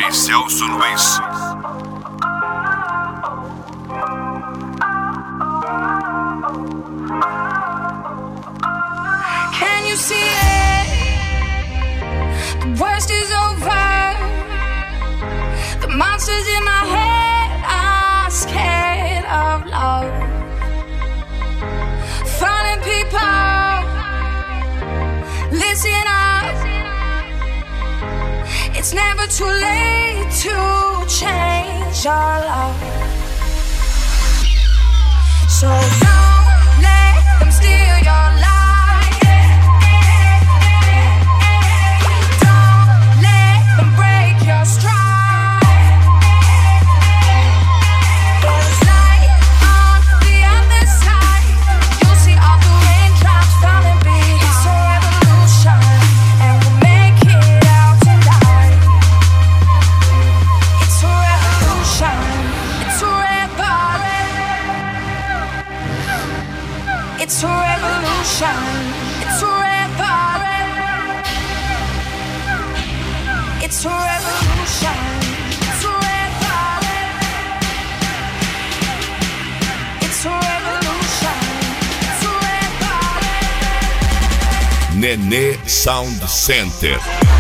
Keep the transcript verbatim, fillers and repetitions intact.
D J Celso Luiz. Can you see it? The worst is over. The monsters in my head are scared of love. Falling people, listen up. It's never too late to change your love. So don't let them steal your life. It's a revolution. It's a revolution. It's a revolution. It's a revolution. It's a revolution. It's a revolution. Nenê Sound Center.